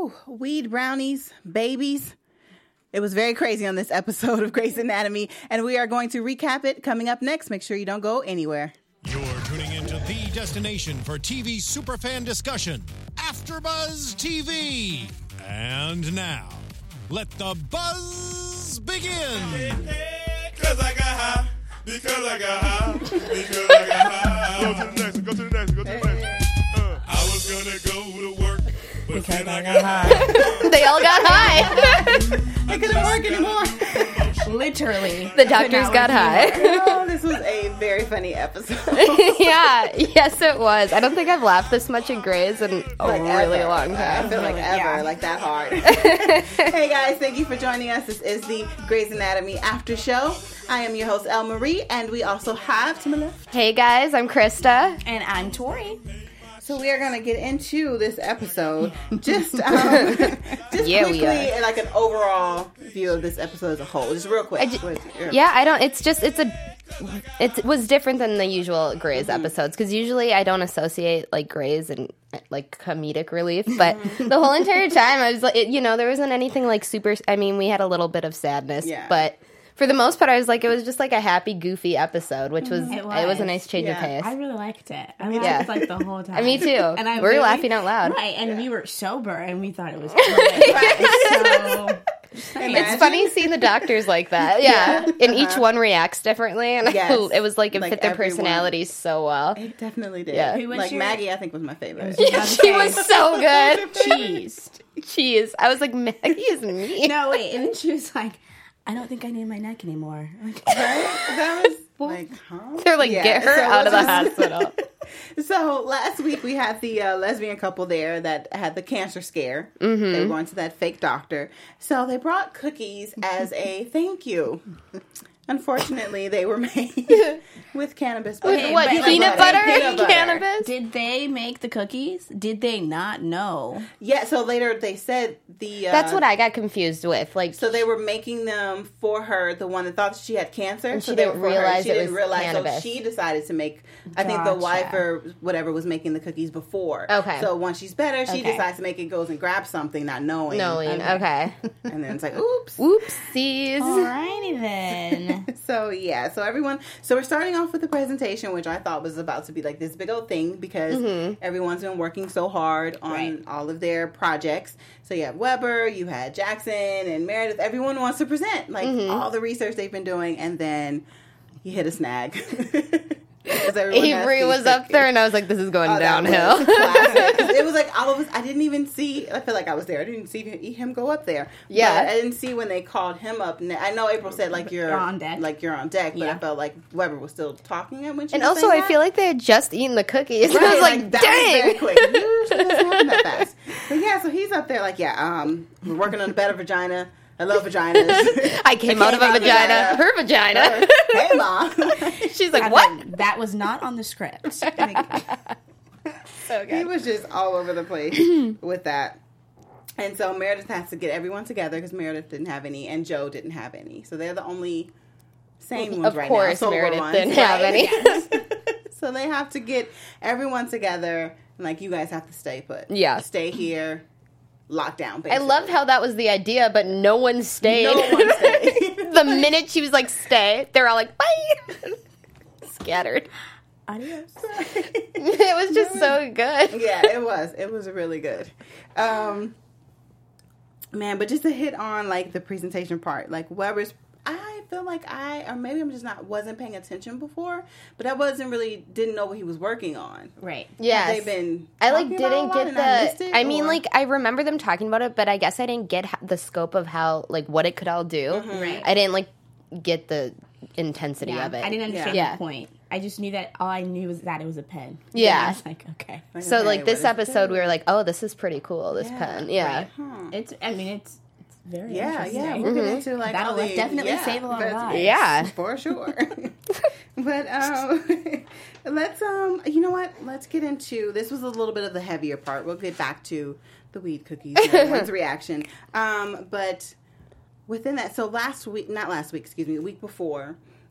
weed brownies, babies. It was very crazy on this episode of Grey's Anatomy, and we are going to recap it coming up next. Make sure you don't go anywhere. You're tuning into the destination for TV superfan discussion, AfterBuzz TV. And now, let the buzz begin. Because I got high, because I got high, because I got high. Go to the next. I was going to go to work, but then I got high. They all got high. I couldn't work anymore. Literally. The doctors got high. Oh, this was a very funny episode. Yeah, yes it was. I don't think I've laughed this much in Grey's in a really long I time. feel like ever, like that hard. Hey guys, thank you for joining us. This is the Grey's Anatomy After Show. I am your host, Elle Marie, and we also have to my left. Hey guys, I'm Krista. And I'm Tori. So we are going to get into this episode. Just we quickly, are. like an overall view of this episode as a whole. Just real quick. It was different than the usual Grey's episodes, because usually I don't associate like Grey's and like comedic relief, but the whole entire time I was like, there wasn't anything like super. I mean, we had a little bit of sadness, but for the most part, I was like, it was just like a happy, goofy episode, which was it was a nice change of pace. I really liked it. I laughed like the whole time. Me too. And we were laughing out loud, right? And we were sober, and we thought it was great. It's funny seeing the doctors like that, and each one reacts differently, and it was like it fit their personalities so well. It definitely did. Yeah. Like Maggie, I think was my favorite. She was so good. Cheese. I was like, Maggie is mean. No, wait, and then she was like, I don't think I need my neck anymore. Like, That was like, huh? They're like, get her out of the hospital. So last week we had the lesbian couple there that had the cancer scare. Mm-hmm. They were going to that fake doctor. So they brought cookies as a thank you. Unfortunately, they were made with cannabis butter. Okay, What, but- peanut butter and cannabis? did they make the cookies? Did they not know? Yeah, so later they said the... That's what I got confused with. Like, So they were making them for her, the one that thought she had cancer. And so she they didn't were for her. realize She it didn't was realize. cannabis. So she decided to make, I think the Gotcha. wife or whatever was making the cookies before. Okay. So once she's better, she Okay. decides to make it, goes and grabs something, not knowing. okay. And then it's like, oops. Oopsies. Alrighty then. So yeah, so we're starting off with the presentation, which I thought was about to be like this big old thing because everyone's been working so hard on all of their projects. So you have Weber, you had Jackson and Meredith. Everyone wants to present like all the research they've been doing, and then you hit a snag. Avery was up there, and I was like, this is going downhill. It was like all of us. I didn't even see. I feel like I was there. I didn't see him go up there. Yeah. But I didn't see when they called him up. I know April said like you're on deck. Like you're on deck, but Yeah. I felt like Weber was still talking when she And was also, saying I that. feel like they had just eaten the cookies. Right, I was like, that was very dang. quick. Usually doesn't happen that fast. But yeah, so he's up there like, we're working on a better vagina. I love vaginas. I came out of a vagina. Her vagina. Hey, Mom. She's like, I what? mean, that was not on the script. So He good. was just all over the place with that. And so Meredith has to get everyone together because Meredith didn't have any and Joe didn't have any. So they're the only sane ones Of right course, now. Sober Meredith ones, didn't have any. So they have to get everyone together. And like, you guys have to stay put. Yeah. Stay here. Lockdown, I basically. loved how that was the idea, but no one stayed. No one stayed. The minute she was like, stay, they're all like, bye. Scattered. Adios. It was just so good. Yeah, it was. It was really good. Man, but just to hit on like the presentation part, like Weber's, I feel like or maybe I'm just wasn't paying attention before, but I didn't know what he was working on. Right. Yes. Have they been I like talking about didn't a lot get and I missed it, I mean, or- like I remember them talking about it, but I guess I didn't get the scope of how like what it could all do. Right. I didn't like get the intensity Yeah, of it. I didn't understand Yeah. the point. I just knew that all I knew was that it was a pen. Yeah. And I was like, okay. So Okay, like what this is it? episode, we were like, oh, this is pretty cool. This Yeah, pen, yeah. Huh. It's very Yeah, interesting. yeah, we'll get into like That'll all the, definitely save a lot of because- lives. Yeah. for sure. But let's you know what? Let's get into this. Was a little bit of the heavier part. We'll get back to the weed cookies and everyone's reaction. But within that, so the week before,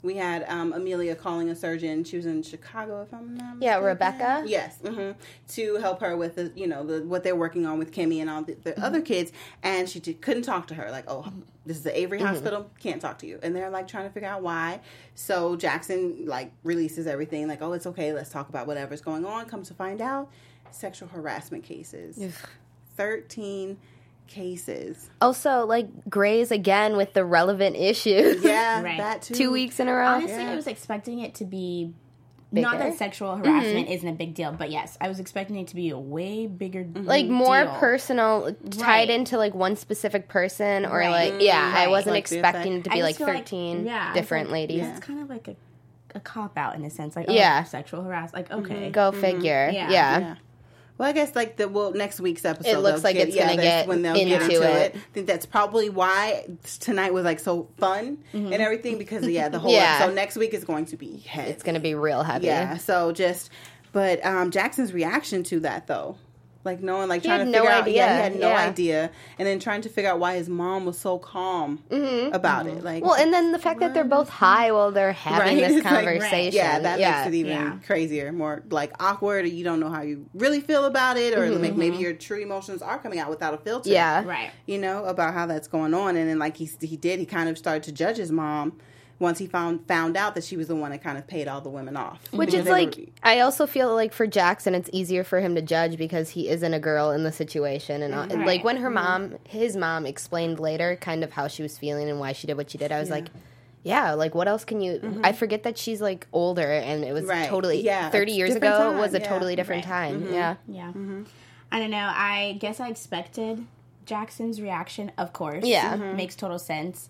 We had Amelia calling a surgeon. She was in Chicago, if I'm not mistaken. Yeah, Rebecca. Yes, to help her with what they're working on with Kimmy and all the other kids. And she couldn't talk to her. Like, oh, this is the Avery Hospital. Can't talk to you. And they're like trying to figure out why. So Jackson like releases everything. Like, oh, it's okay. Let's talk about whatever's going on. Comes to find out, sexual harassment cases. 13 cases. Also, like, Grey's again with the relevant issues. Yeah, Right. that too. 2 weeks in a row. Honestly, I was expecting it to be not that sexual harassment isn't a big deal, but yes, I was expecting it to be a way bigger like more deal. personal, tied into like one specific person, or like I wasn't Like the expecting it to I be just like feel 13 it's different like- ladies. It's kind of like a cop out in a sense, like sexual harassment. Like okay, Go figure. Yeah. Yeah. Well, I guess like next week's episode, It looks they'll like it's gonna that's get when they'll into get into it. I think that's probably why tonight was like so fun and everything because the whole Yeah. episode next week is going to be heavy. It's gonna be real heavy. Yeah. So but Jackson's reaction to that though. Like knowing, like He trying had to no figure out, idea. he had no Yeah. idea, and then trying to figure out why his mom was so calm about it. Like, Well, and then the fact that they're both high while they're having this It's like, conversation. yeah, that makes it even Yeah. crazier, more like awkward, or you don't know how you really feel about it, or maybe your true emotions are coming out without a filter. Yeah. right. You know, about how that's going on. And then like he kind of started to judge his mom once he found out that she was the one that kind of paid all the women off. Which Because is they like, were- I also feel like for Jackson, it's easier for him to judge because he isn't a girl in the situation. And like when his mom explained later kind of how she was feeling and why she did what she did, I was like, yeah, like what else can you, I forget that she's like older and it was Right. totally, Yeah, 30 it's years different ago time, was a yeah. totally different time. Yeah. Yeah. I don't know. I guess I expected Jackson's reaction, of course. Yeah. Makes total sense.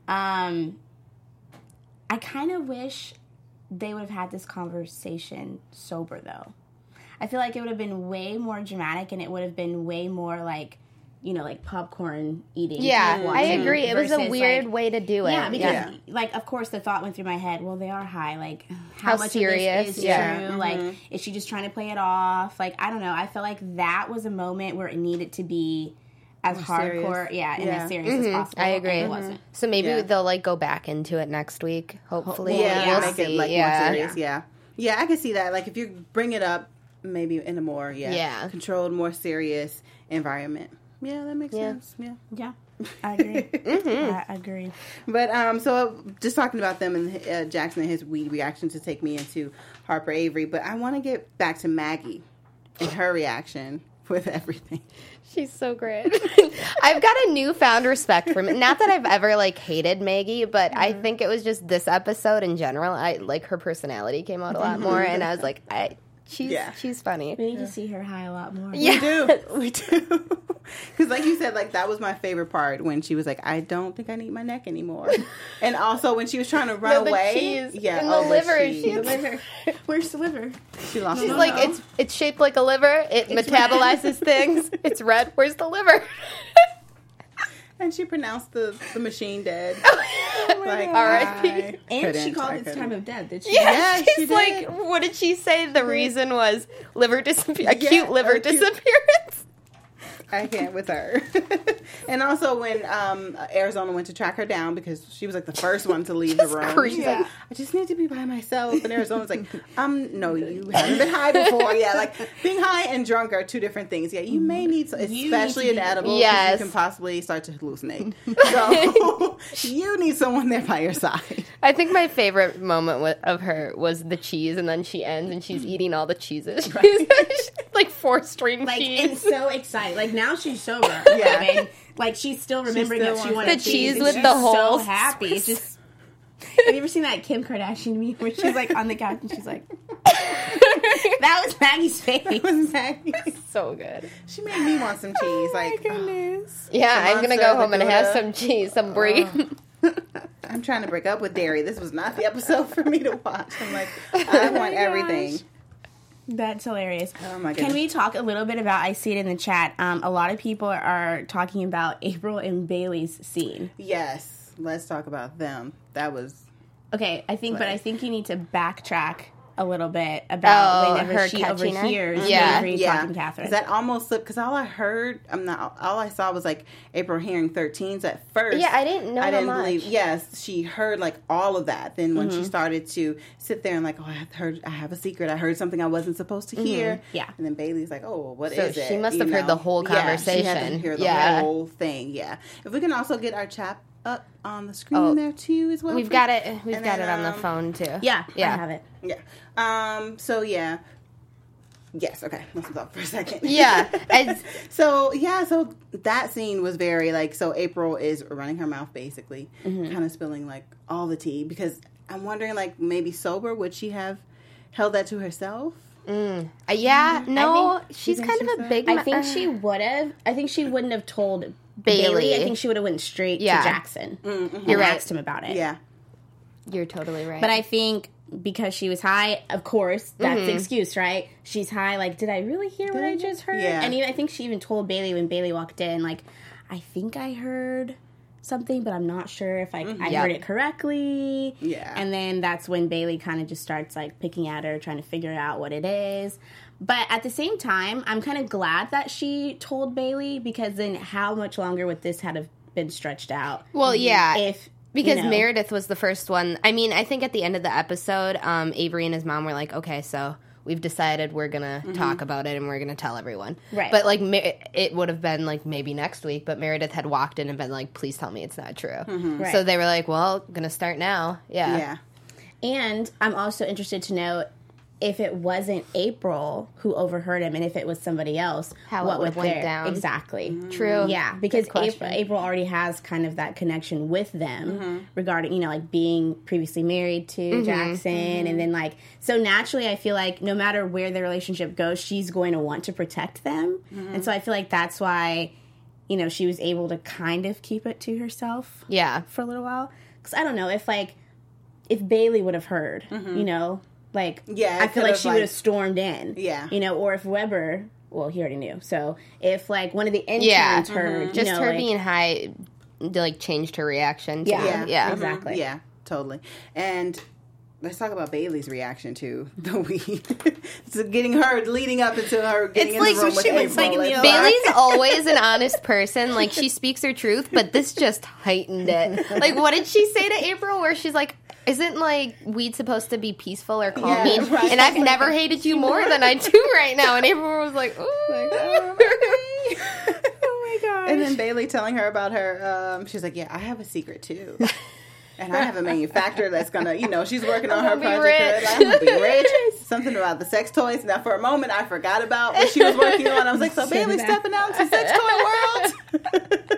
I kind of wish they would have had this conversation sober, though. I feel like it would have been way more dramatic and it would have been way more like, like popcorn eating. Yeah, watching I agree. It was a versus, weird like, way to do it. Yeah, because like of course the thought went through my head. Well, they are high. Like How much serious, of this is yeah. true? Like is she just trying to play it off? Like I don't know. I felt like that was a moment where it needed to be as hardcore, and as serious as possible. I agree. And it wasn't. So maybe Yeah. they'll like go back into it next week. Hopefully, yeah, we'll make see. it like yeah. more serious. Yeah, I can see that. Like if you bring it up, maybe in a more controlled, more serious environment. Yeah, that makes sense. Yeah. Yeah, I agree. I agree. But so just talking about them and Jackson and his weed reaction to take me into Harper Avery. But I want to get back to Maggie and her reaction with everything. She's so great. I've got a newfound respect for not that I've ever like hated Maggie, but I think it was just this episode in general. I like her personality came out a lot more, and I was like, she's funny. We need to see her high a lot more. Yeah. We do. Because like you said, like that was my favorite part when she was like, I don't think I need my neck anymore. And also when she was trying to run the away. cheese Yeah. and the liver. cheese. The liver. Where's the liver? She lost She's it. like, it's shaped like a liver. It metabolizes things. It's red. Where's the liver? And she pronounced the machine dead. Like, R.I.P. And she called its time of death. Did she? Yeah, she she's did. like, what did she say? The reason was liver acute liver acute- disappearance. I can't with her. And also when Arizona went to track her down because she was like the first one to leave the room. crazy. She's like, I just need to be by myself. And Arizona's like, no, you haven't been high before. Yeah, like being high and drunk are two different things. Yeah, you may need, especially an edible, 'cause Yes. you can possibly start to hallucinate. So you need someone there by your side. I think my favorite moment of her was the cheese, and then she ends and she's eating all the cheeses. Like 4-string Like, cheese. and so excited. Like, now she's sober. Yeah. I mean, like, she's still remembering still that she wants wanted the cheese and with she's the whole so happy. It's just... Have you ever seen that Kim Kardashian meme where she's, like, on the couch and she's like... That was Maggie's face. Was Maggie. So good. She made me want some cheese. Like, Yeah, I'm gonna go Monster, home and the have Gouda. some cheese, some brie. I'm trying to break up with dairy. This was not the episode for me to watch. I'm like, I want everything. That's hilarious. Oh my Can goodness. we talk a little bit about, I see it in the chat, a lot of people are talking about April and Bailey's scene. Yes, let's talk about them. That was Okay, I think you need to backtrack a little bit about whenever her she catching overhears her? Yeah. Avery talking to Catherine. That almost slipped because all I saw was like April hearing 13s at first. Yeah, I didn't know I how didn't much. believe. Yes, she heard like all of that. Then when she started to sit there and like, oh, I have a secret. I heard something I wasn't supposed to hear. Yeah. And then Bailey's like, oh, what So is it? she must You have heard the whole Yeah, she had to conversation. hear the Yeah. whole thing. Yeah. If we can also get our chat up on the screen there too as well. We've please. got it. We've And got then, it on the phone too. yeah, Yeah. I have it. Yeah. So yeah. Yes. Okay. Let's stop for a second. Yeah. So that scene was very like, so April is running her mouth basically, kind of spilling like all the tea, because I'm wondering like maybe sober, would she have held that to herself? Yeah. No, she's think kind she's of a that? big. I think she would have. I think she wouldn't have told Bailey. Bailey. I think she would have went straight Yeah. to Jackson and You're right. asked him about it. Yeah. You're totally right. But I think because she was high, of course, that's the excuse, right? She's high, like, did I really hear what I just heard? Yeah. And I think she even told Bailey when Bailey walked in, like, I think I heard something, but I'm not sure if I heard it correctly. Yeah. And then that's when Bailey kind of just starts, like, picking at her, trying to figure out what it is. But at the same time, I'm kind of glad that she told Bailey, because then how much longer would this have been stretched out? Well, yeah. If Because you know. Meredith was the first one. I mean, I think at the end of the episode, Avery and his mom were like, okay, so we've decided we're going to talk about it and we're going to tell everyone. Right. But, like, it would have been, like, maybe next week, but Meredith had walked in and been like, please tell me it's not true. Right. So they were like, well, going to start now. Yeah. Yeah. And I'm also interested to know if it wasn't April who overheard him, and if it was somebody else, How it what would've would went their- down. Exactly. True. Yeah, because Good question. April already has kind of that connection with them regarding, you know, like being previously married to Jackson. And then, like, so naturally, I feel like no matter where their relationship goes, she's going to want to protect them. And so I feel like that's why, you know, she was able to kind of keep it to herself Yeah. for a little while. Because I don't know, if Bailey would have heard, you know, like, Yeah, I it feel like could've, she like- would have stormed in. Yeah. You know, or if Weber, well, he already knew. So if, like, one of the interns Yeah. heard, Just you know, her like, being high, like, changed her reaction to Yeah. it. Yeah. Exactly. Yeah, totally. And let's talk about Bailey's reaction to the weed. So getting her, leading up into her getting It's in like the room so with she was April. like in the It's OR. Bailey's always an honest person. Like, she speaks her truth, but this just heightened it. Like, what did she say to April where she's like, isn't, like, weed supposed to be peaceful or calming? Yeah, right. And I've never hated you more than I do right now. And April was like, ooh. oh my god! And then Bailey telling her about her. She's like, "Yeah, I have a secret too, and I have a manufacturer that's gonna, you know, she's working on her be project. rich. I'm gonna be rich." Something about the sex toys. Now, for a moment, I forgot about what she was working on. I was like, "So Bailey's stepping out into sex toy world."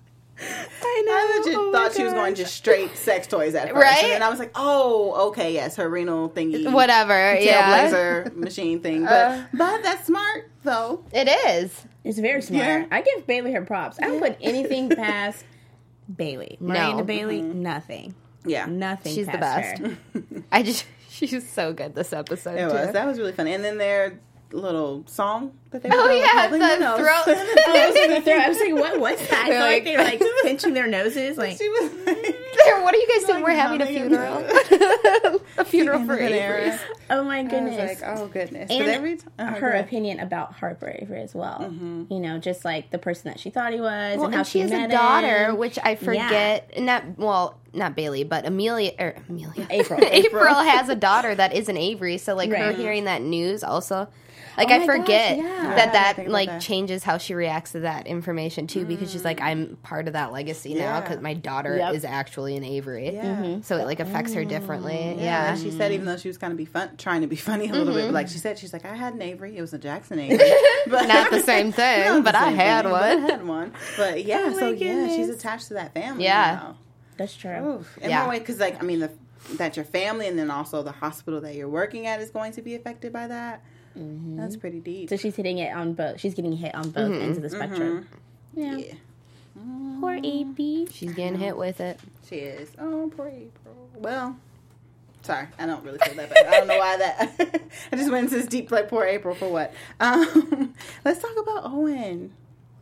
I legit thought she was going just straight sex toys at first, Right? and then I was like, "Oh, okay, yes, her renal thingy, Whatever. Yeah. Trailblazer machine thing." But that's smart though. It is. it's very smart. Yeah. I give Bailey her props. I don't put anything past Bailey. Miranda No. Bailey, nothing. Yeah, Nothing She's the past best. her. She was so good this episode, it too. was. That was really funny. And then their little song that they were Oh, doing, yeah, holding their the nose. throat. I was like, what was that? I felt like they were, like, pinching their noses. Like, She was What are you guys doing? We're having a humming funeral. A funeral for Indian Avery. era. oh my I was goodness. like, oh goodness. And But every time her opinion about Harper Avery as well. You know, just like the person that she thought he was, Well, and how and she has met a daughter, him. which I forget. Not Bailey, but Amelia. April. April has a daughter that is an Avery, so like her Right. hearing that news also, like Oh I my forget gosh, yeah. I didn't that think about like that. changes how she reacts to that information too, because she's like, I'm part of that legacy now Yeah. because my daughter Yep. is actually an Avery, Yeah. so it like affects her differently. Yeah, Yeah, and she said even though she was kind of trying to be funny a little bit, but like she said, she's like, I had an Avery, it was a Jackson Avery, but not the same thing, Not but the I same had thing, but I one. had one. But yeah, Oh so my yeah, she's goodness. attached to that family. Yeah. now. That's true. Oof. In Yeah. more way, because like I mean, that your family and then also the hospital that you're working at is going to be affected by that. That's pretty deep. So she's hitting it on both. She's getting hit on both ends of the spectrum. Yeah. Yeah, Poor AP. She's getting hit with it. she is. Oh, poor April. Well, sorry, I don't really feel that bad. I don't know why that. I just went into this deep like poor April for what? Let's talk about Owen.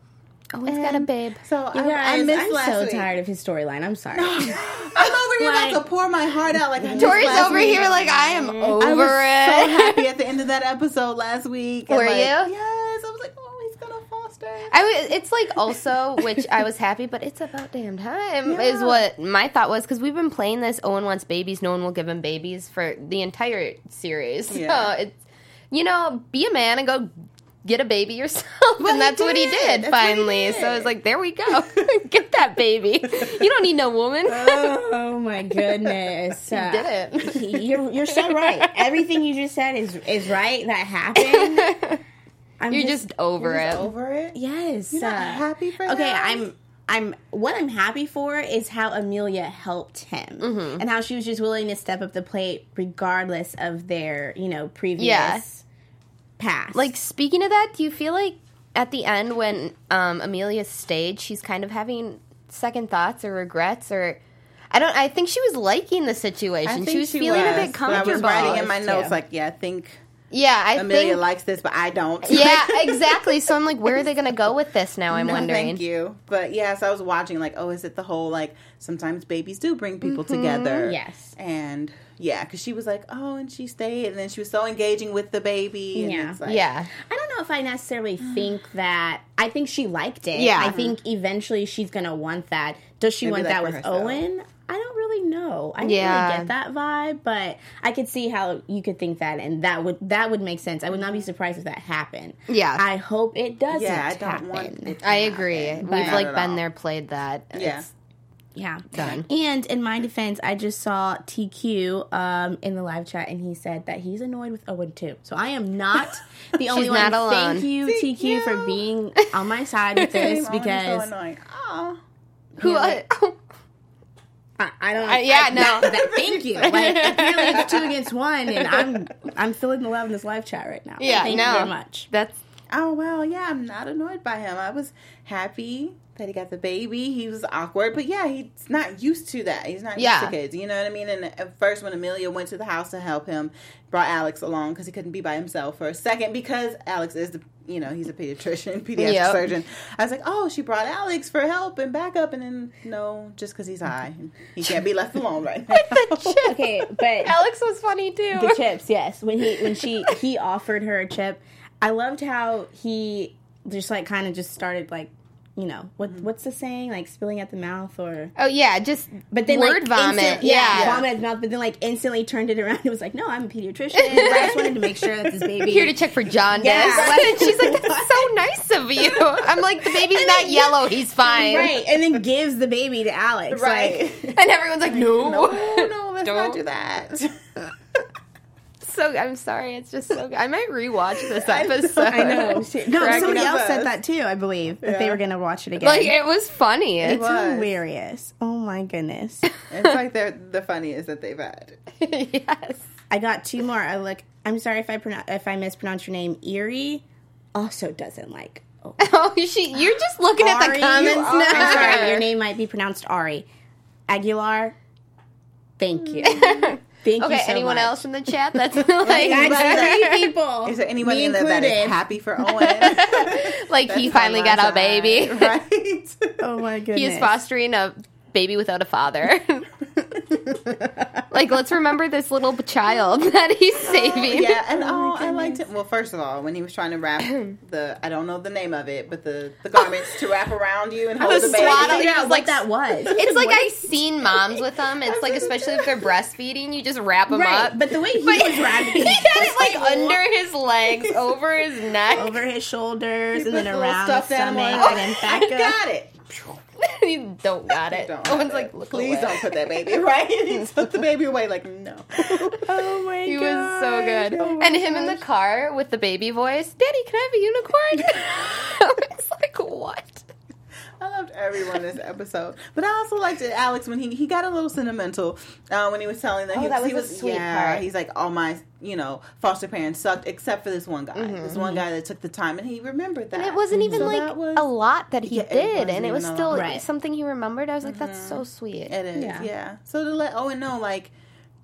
Owen's got a babe. So You guys, I missed I'm last so week. tired of his storyline. I'm sorry. I'm over here Like- about to pour my heart out. Like I missed Tori's last over week. here like, I am over I was it. so happy at the end of that episode last week. And Were like, you? Yes. I was like, oh, he's gonna foster. It's like also, which I was happy, but it's about damn time is Yeah. what my thought was, because we've been playing this Owen wants babies, no one will give him babies for the entire series. Yeah. So it's, be a man and go get a baby yourself. Well, and that's what he did That's what he finally. did. So I was like, there we go. Get that baby. You don't need no woman. Oh my goodness! Did it. You're so right. Everything you just said is right. That happened. You're just over You're it. just over it. Yes. You're not happy for Okay, that? what I'm happy for is how Amelia helped him and how she was just willing to step up the plate regardless of their, previous past. Like, speaking of that, do you feel like at the end when Amelia stayed, she's kind of having second thoughts or regrets, or I think she was liking the situation. I think She was feeling a bit But I comfortable. was writing in my notes too. like, I think I Amelia think, likes this, but I don't. yeah, exactly. So I'm like, where are they going to go with this now? I'm No, wondering. Thank you. But yes, I was watching like, is it the whole like sometimes babies do bring people Mm-hmm. together? Yes. And yeah, because she was like, and she stayed, and then she was so engaging with the baby. And Yeah. it's like, Yeah. I don't know if I necessarily think that. I think she liked it. Yeah. I think eventually she's going to want that. Does she Maybe want that that for with herself. Owen? I don't really know. I didn't Yeah. really get that vibe, but I could see how you could think that, and that would make sense. I would not be surprised if that happened. Yeah. I hope it doesn't Yeah, I don't happen. want it to I agree. happen. We've Not like at been all. there, played that. Yeah. It's Yeah. done. And in my defense, I just saw TQ in the live chat, and he said that he's annoyed with Owen too. So I am not the only She's one. not alone. Thank you, TQ, for being on my side with this Same, because so annoying. Aw. Who? I don't. yeah, no. Thank you. Like apparently it's 2 against 1, and I'm feeling the love in this live chat right now. Yeah, Thank no. you very much. That's Oh, well, yeah, I'm not annoyed by him. I was happy that he got the baby. He was awkward, but yeah, he's not used to that. He's not used Yeah. to kids. You know what I mean? And at first, when Amelia went to the house to help him, brought Alex along because he couldn't be by himself for a second because Alex is he's a pediatrician, pediatric Yep. surgeon. I was like, she brought Alex for help and backup, and then no, just because he's high. He can't be left alone right now. Okay, but Alex was funny too. the chips, yes. When he offered her a chip, I loved how he just like kind of just started like, what's the saying, like spilling at the mouth or. Oh yeah, just But then word vomit. Yeah. vomit at his mouth. But then like instantly turned it around. It was like, no, I'm a pediatrician. I just wanted to make sure that this baby. Here to check for jaundice. Yeah. And she's like, that's so nice of you. I'm like, the baby's not yellow. He's fine. Right, and then gives the baby to Alex. Right. Like, And everyone's like, no. No, let's Don't. not do that. So I'm sorry. It's just so good. I might rewatch this episode. I know. No, Cracking somebody up else us. said that too, I believe, that they Yeah. were going to watch it again. Like, it was funny. it's was. hilarious. Oh my goodness. It's like they're the funniest that they've had. Yes. I got 2 more. I'm sorry if I mispronounce your name. Erie also doesn't like. Oh, Oh, you're just looking at the Ari, comments you now. are- I'm sorry, your name might be pronounced Ari. Aguilar, thank you. Thank Okay, you so anyone much. else in the chat that's like, That's 3 people. Is there anyone Me in there that is included. happy for Owen? like he That's finally on my got a side, baby. Right? Oh my goodness. He is fostering a baby without a father. Like, let's remember this little child that he's saving. Yeah, and I liked it. Well, first of all, when he was trying to wrap I don't know the name of it, but the garments to wrap around you and hold the baby. swaddle- Figure He out was what like- that was. It's like I've seen moms with them. It's like, especially if they're breastfeeding, you just wrap them Right, up. but the way he was wrapping He had was it like under his legs, over his neck. over his shoulders, Put and then the little around the stuffed animal stomach, in. and then I back up. got it. You don't got it. Don't Owen's have like, it. look Please away. don't put that baby right. He took the baby away. Like no. Oh my He god. was so good. Oh my And him in the car with the baby voice, Daddy, can I have a unicorn? I was like, what? I loved everyone this episode, but I also liked it, Alex, when he got a little sentimental when he was telling them that he was a sweet part. he's like, all my foster parents sucked except for this one guy, this one guy that took the time, and he remembered that. And it wasn't even So like that was- a lot that he Yeah, it did, wasn't and it was even a still lot. Right. something he remembered. I was like, that's so sweet. It is, Yeah. yeah. So to let Owen know, like,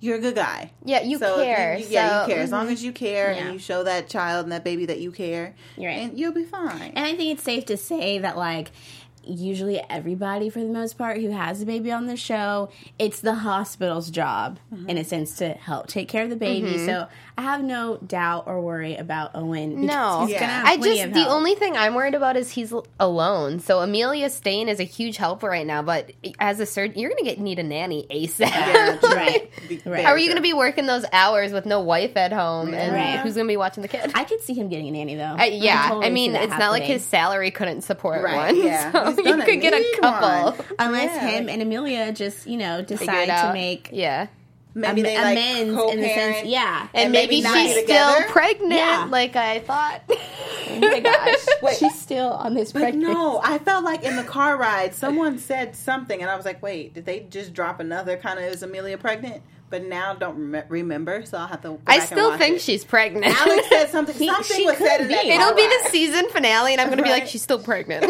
you're a good guy. Yeah, you So if care. you so, care. As long as you care Yeah. and you show that child and that baby that you care, You're right. and you'll be fine. And I think it's safe to say that, like, usually everybody, for the most part, who has a baby on the show, it's the hospital's job, in a sense, to help take care of the baby. So I have no doubt or worry about Owen. because No, he's Yeah. gonna have I plenty just of the help. only thing I'm worried about is he's alone. So Amelia Stain is a huge help right now, but as a surgeon, you're gonna need a nanny ASAP. Yeah, Right. Right. How are you going to be working those hours with no wife at home, and Right. who's going to be watching the kid? I could see him getting a nanny, though. Yeah, totally I see mean, that it's not like happening. his salary couldn't support Right, one. yeah. So He's you gonna could get a need couple. one. Unless Yeah. him and Amelia just, Figure decide it out. to make Yeah. Maybe they like amends co-parent. in the sense, yeah. And maybe not she's be still together. pregnant, Yeah. like I thought. Oh my gosh. Wait. She's still on this But pregnancy. no, I felt like in the car ride, someone said something, and I was like, wait, did they just drop another kind of, is Amelia pregnant? But now don't remember, so I'll have to go I back and still watch think it. she's pregnant. Alex said something. She Something was could said in that be. car It'll be ride. the season finale, and I'm going to be like, Right. she's still pregnant.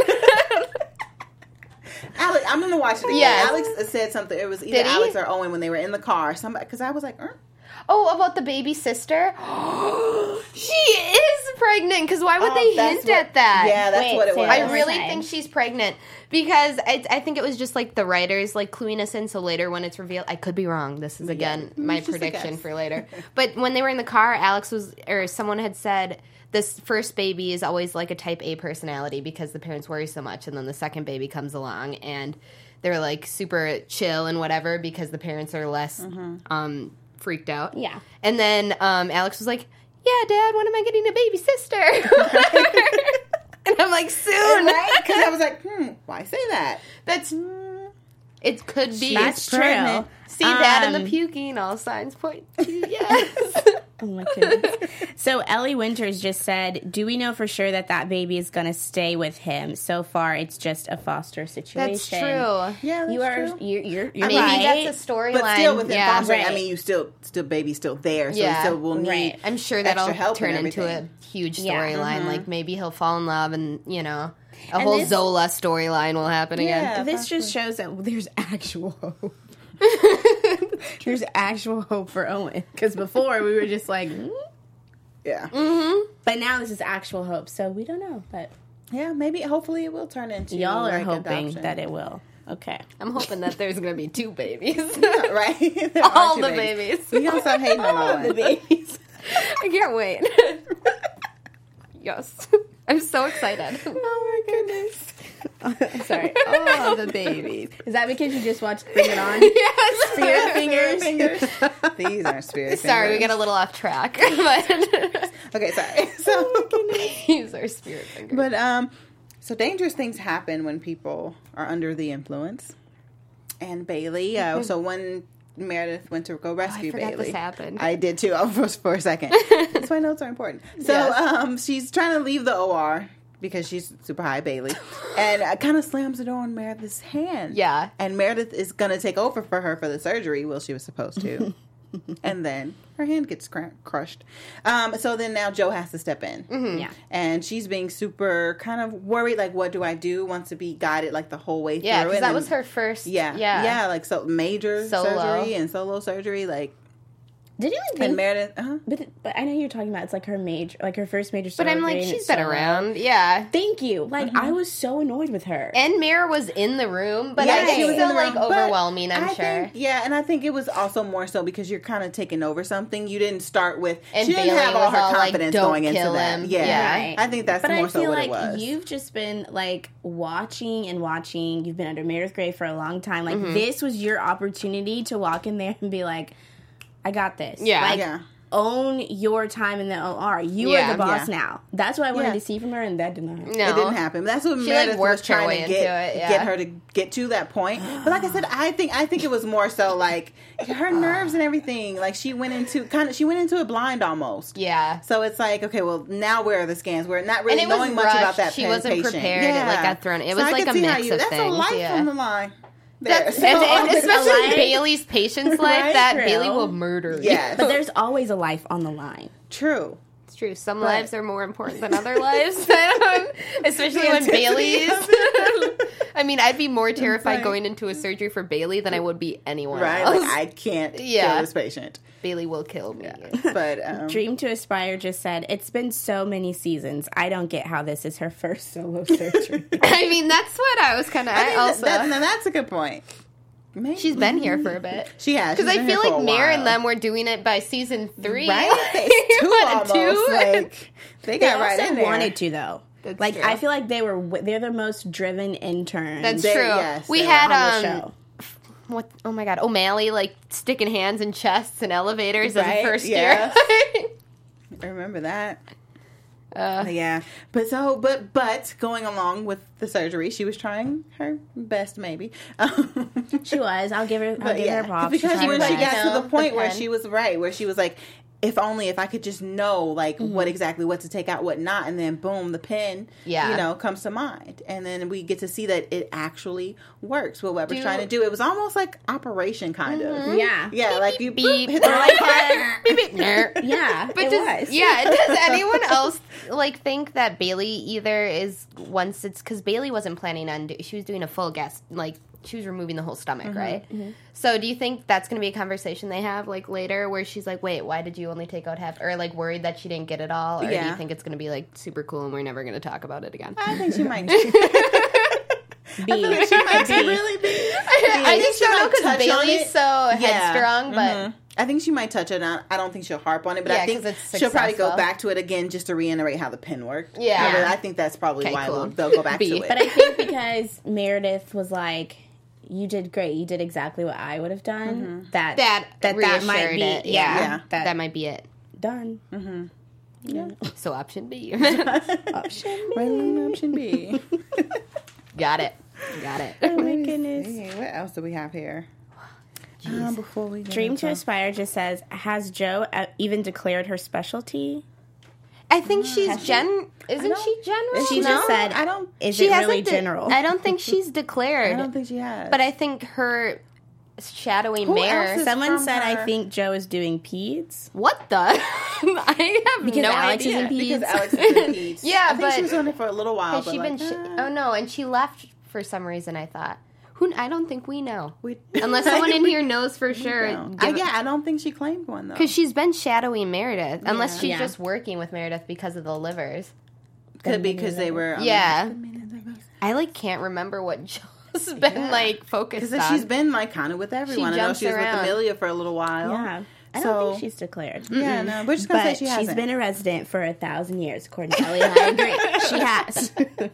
Alex, I'm gonna watch it again. Yes. Alex said something. It was either Did he? Alex or Owen when they were in the car. Somebody, because I was like, Oh, about the baby sister? She is pregnant, because why would they that's hint what- at that? Yeah, that's Wait, what it say was. that I one more really time. think she's pregnant because I think it was just like the writers like cluing us in. So later when it's revealed, I could be wrong. This is again my it's just a prediction guess. for later. But when they were in the car, Alex was or someone had said this first baby is always like a type A personality because the parents worry so much, and then the second baby comes along and they're like super chill and whatever because the parents are less freaked out. Yeah. And then Alex was like, "Yeah, Dad, when am I getting a baby sister?" And I'm like, soon. right? Because I was like, why say that? That's it could be. That's true. pregnant. See Dad in the puking. All signs point to yes. Oh my goodness. So Ellie Winters just said, "Do we know for sure that baby is going to stay with him? So far, it's just a foster situation." That's true. Yeah, that's You are true. you're Maybe right. that's a storyline. But still within yeah. fostering, I Right. mean, you still baby's still there, so Yeah. you still will need. Right. I'm sure extra that'll help turn and into a everything. huge Yeah. storyline. Like maybe he'll fall in love, and a And whole this- Zola storyline will happen again. Yeah. This just shows that there's actual hope. There's actual hope for Owen, because before we were just like, Yeah, but now this is actual hope. So we don't know, but yeah. Maybe, hopefully, it will turn into. y'all are like, hoping adoption. that it will. Okay. I'm hoping that there's going to be 2 babies. right? There are All two the babies. We gotta stop hating on all the babies. I can't wait. Yes. I'm so excited. Oh my goodness. Sorry. Oh, the babies. Is that because you just watched Bring It On? Yes. Spirit fingers. These aren't spirit. Sorry, we fingers. got a little off track. But Okay, sorry. So, these are spirit fingers. but so dangerous things happen when people are under the influence. And Bailey, so when Meredith went to go rescue forgot Bailey, this happened. I did too. For a second. That's why notes are important. So Yes. she's trying to leave the OR because she's super high, Bailey, and kind of slams the door on Meredith's hand. Yeah. And Meredith is going to take over for her for the surgery. Well, she was supposed to. And then her hand gets crushed. So then now Joe has to step in. Yeah. And she's being super kind of worried, like, what do I do? Wants to be guided, like, the whole way Yeah, through because it. that And- was her first. Yeah, like, so major Solo. surgery and solo surgery, like, Did you even and think? Meredith, But I know you're talking about it's like her major, like her first major. But I'm surgery like, and she's it's been solo. around. Yeah. Thank you. Like I was so annoyed with her. And Mira was in the room, but Yeah, it's she was in still the like room, but overwhelming, I'm I sure. think, yeah, and I think it was also more so because you're kind of taking over something. You didn't start with, And she didn't Bailey have all was her all like, confidence "Don't going into kill that. him." Yeah, Yeah. Right. I think that's But more I so feel what like it was. you've just been like watching and watching. You've been under Meredith Grey for a long time. Mm-hmm. Like this was your opportunity to walk in there and be like, I got this. Yeah. Like, Yeah. own your time in the OR. You Yeah. are the boss Yeah. now. That's what I wanted Yeah. to see from her, and that did not happen. No. It didn't happen. That's what She, Meredith like, was worked her trying way to into it, yeah. get her to get to that point. But like I said, I think it was more so like her nerves and everything. Like she went into it blind almost. Yeah. So it's like, okay, well, now where are the scans? We're not And really it was knowing much rushed. about that She wasn't patient. prepared. It, like, got thrown. It was I like could a see how mix of that's things, a life yeah. from the line. There. So, And especially Alive. Bailey's patient's life, Right? that True. Bailey will murder you. Yes. But there's always a life on the line. True. It's true. Some But- lives are more important than other lives. Especially The when intensity Bailey's. of I mean, I'd be more terrified going into a surgery for Bailey than I would be anyone else. Like, I can't kill this patient. Bailey will kill me. But Dream to Aspire just said, it's been so many seasons. I don't get how this is her first solo surgery. I mean, that's what I was kind of... that's a good point. Maybe. She's been here for a bit. She has. Because I feel like Mare and them were doing it by season 3. Right? It's 2 almost. Like, they got right in there. Wanted to, though. That's like, true. I feel like they're the most driven interns. That's true. Yes, we on had the show. what? Oh my God, O'Malley like sticking hands in chests and elevators as a first year. I remember that. Yeah, but going along with the surgery, she was trying her best, maybe. She was. I'll give her props. Because when she got to the point where she was like, if I could just know, like, what to take out, what not, and then boom, the pen, comes to mind. And then we get to see that it actually works, what Weber's trying to do. It was almost like Operation, kind of. Yeah. Yeah, beep, like you beep, hit the right button. beep, beep, beep. Yeah, But was. does anyone else, like, think that Bailey either is, once it's, because Bailey wasn't planning on, she was doing a full she was removing the whole stomach, right? Mm-hmm. So do you think that's going to be a conversation they have, like, later, where she's like, wait, why did you only take out half? Or, like, worried that she didn't get it all? Or do you think it's going to be, like, super cool and we're never going to talk about it again? I think she might. I feel like she might really be. I just don't know, because Bailey's so headstrong, but... I think she might touch it on. I don't think she'll harp on it, but I think it's she'll probably go back to it again just to reiterate how the pen worked. Yeah. I think that's probably why they'll go back to it. But I think because Meredith was like, you did great. You did exactly what I would have done. That might be it. Yeah. That might be it. Done. Mm-hmm. Yeah. So option B. Option B. Right on option B. Got it. Oh my goodness. What else do we have here? Before we Dream to Aspire just says, has Jo even declared her specialty? I think she's Isn't she general? She just said, is it really general? I don't think she's declared. I don't think she has. But I think her shadowing Mare. Someone said, I think Jo is doing peds. What the? I have because no Alex idea. Is in peds. Because Alex is in peds. Yeah, I think she was doing it for a little while. Has she been? Oh no, and she left for some reason. I thought. I don't think we know. Unless someone in here knows for sure. I don't think she claimed one, though. Because she's been shadowing Meredith. Unless she's just working with Meredith because of the livers. Could be because they were... I, can't remember what Jo's been, focused on. Because she's been, kind of with everyone. I know she was with Amelia for a little while. Yeah. I don't think she's declared. Yeah, no. We're just going to say she hasn't. She's been a resident for 1,000 years, according to Ellie, and I agree. She has.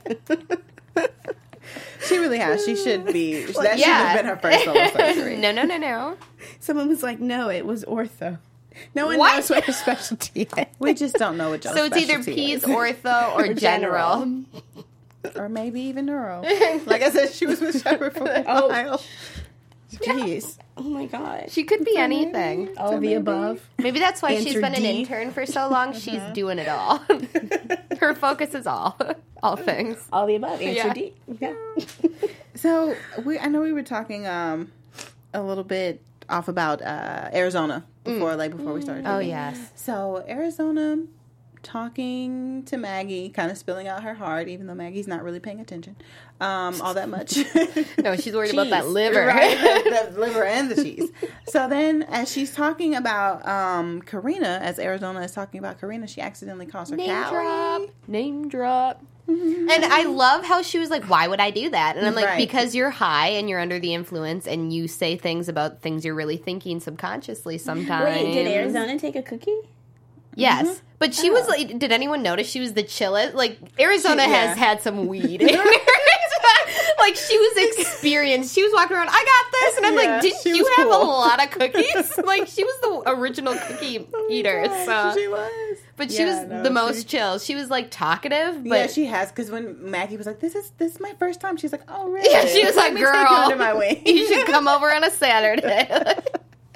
She really has. She should be. That should have been her first solo surgery. No. Someone was like, no, it was ortho. No one knows what her specialty is. We just don't know what Jo's So it's either peds, ortho, or general. Or maybe even neuro. Like I said, she was with Shepard for a while. Jeez. Oh my God. She could be anything. All the above. Maybe that's why she's been an intern for so long. She's doing it all. Her focus is all things. All the above. Answer D. Yeah. So I know we were talking a little bit off about Arizona before we started. Oh yes. So Arizona talking to Maggie, kind of spilling out her heart, even though Maggie's not really paying attention all that much. No, she's worried about that liver. Right, the liver and the cheese. So then, as she's talking about Karina, as Arizona is talking about Karina, she accidentally calls her Callie. Name drop. Mm-hmm. And I love how she was like, why would I do that? And I'm like, because you're high and you're under the influence and you say things about things you're really thinking subconsciously sometimes. Wait, did Arizona take a cookie? Yes. Mm-hmm. But she was like, did anyone notice she was the chillest? Like, Arizona has had some weed. Like, she was experienced. She was walking around, I got this. And I'm like, didn't you have a lot of cookies? Like, she was the original cookie eater. So. She was. But she was the most chill. She was, like, talkative. But yeah, she has. Because when Maggie was like, this is my first time, she's like, oh, really? Yeah, she was like, girl, under my wing. You should come over on a Saturday.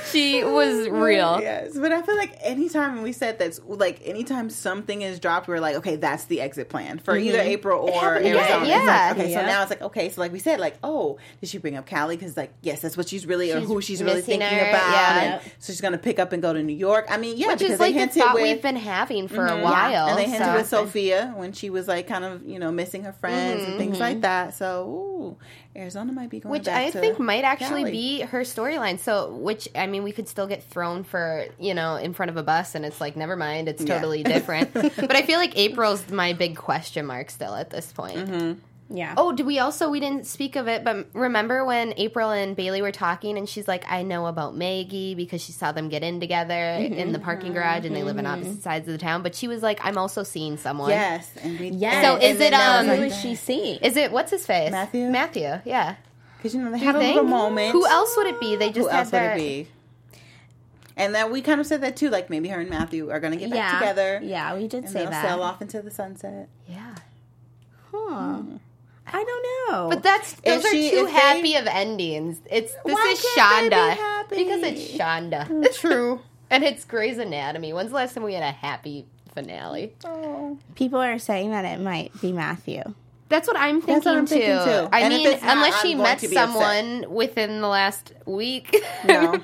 She was real. Yes, but I feel like anytime we said that's like anytime something is dropped, we're like, okay, that's the exit plan for either April or Arizona. again, It's yeah. like, okay, so now it's like, okay, so like we said, like, oh, did she bring up Callie? Because like, yes, that's what she's really or who she's really missing thinking her, about. yeah. And so she's gonna pick up and go to New York. I mean, yeah, Which because is like they the hinted thought with we've been having for a while. and they hinted so. with Sophia when she was like kind of missing her friends and things like that. So ooh, Arizona might be going Which back I to think might actually Cali. be her storyline. So, which, I mean, we could still get thrown for, in front of a bus and it's like, never mind, it's totally different. But I feel like April's my big question mark still at this point. Yeah. Oh, we didn't speak of it, but remember when April and Bailey were talking and she's like, I know about Maggie because she saw them get in together in the parking garage and they live on opposite sides of the town. But she was like, I'm also seeing someone. Yes, and we, Yes. So and is then it, that was Who like is she seeing? Is it, what's his face? Matthew? Matthew, yeah. because they Do had you a little think? moment. Who else would it be? They just Who had else would their... it be? And then we kind of said that too, like maybe her and Matthew are going to get back together. Yeah, we did And say they'll that. sail off into the sunset. Yeah. Huh. I don't know. But those are she- too if they- happy of endings. This Why is can't they Shonda. be happy? Because it's Shonda. True. And it's Grey's Anatomy. When's the last time we had a happy finale? Oh. people are saying that it might be Matthew. That's what I'm thinking, That's what I'm too. thinking, too. I And if mean, it's not, unless she I'm going met to be upset. someone within the last week. No.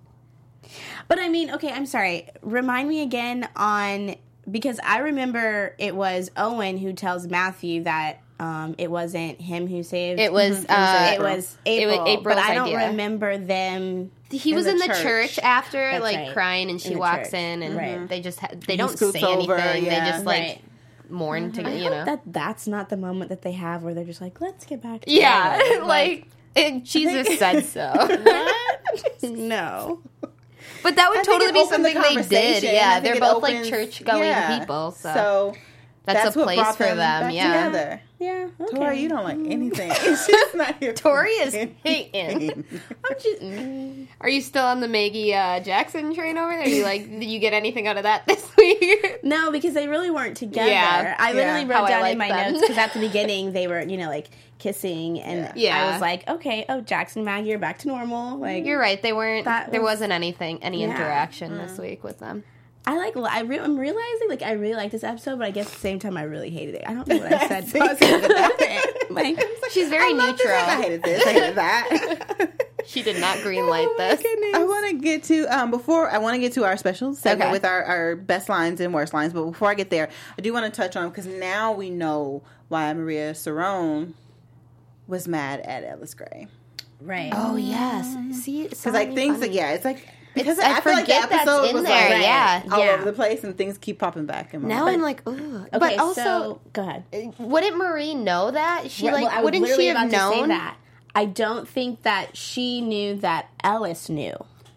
But I mean, okay, I'm sorry. Remind me again because I remember it was Owen who tells Matthew that it wasn't him who saved. It was, it was April. April's but I don't idea. remember them. He was the in the church. church after, That's like, right. crying, and she In the walks church. in, and Right. they just they don't scoots say anything. over, They yeah. just, like, Right. mourn I together, hope that's not the moment that they have where they're just like, let's get back together. Yeah, like, and Jesus said so. No. But that would I think totally it be opened the something they did. conversation. I Yeah, think they're it both like opens- church-going yeah. people, so So that's a what place brought for them. back Yeah, together. Yeah. Okay. Tori, you don't like anything. She's not here. for Tori is anything. hating. Are you still on the Maggie Jackson train over there? Did you get anything out of that this week? No, because they really weren't together. Yeah. I literally Yeah. How wrote I down like in my them. notes because at the beginning they were, like kissing, and Yeah. I was like, okay, Jackson and Maggie are back to normal. Like, You're right. They weren't. That There was- wasn't any interaction this week with them. I'm realizing like I really like this episode, but I guess at the same time I really hated it. I don't know what I said positive about it. Like, She's very neutral. I hated this. I hated that. She did not greenlight this. I want to get to I want to get to our special segment Okay. with our best lines and worst lines. But before I get there, I do want to touch on because now we know why Maria Cerrone was mad at Ellis Gray. right? Oh yes. See, Because like things that it's it's like because I feel like the forget that's episode in was there, like yeah. all Yeah. over the place and things keep popping back. In my now mind. I'm like, ooh. Okay, But also, so go ahead. wouldn't Marie know that? She Well, I was wouldn't she literally have about to say known? that. I don't think that she knew that Ellis knew,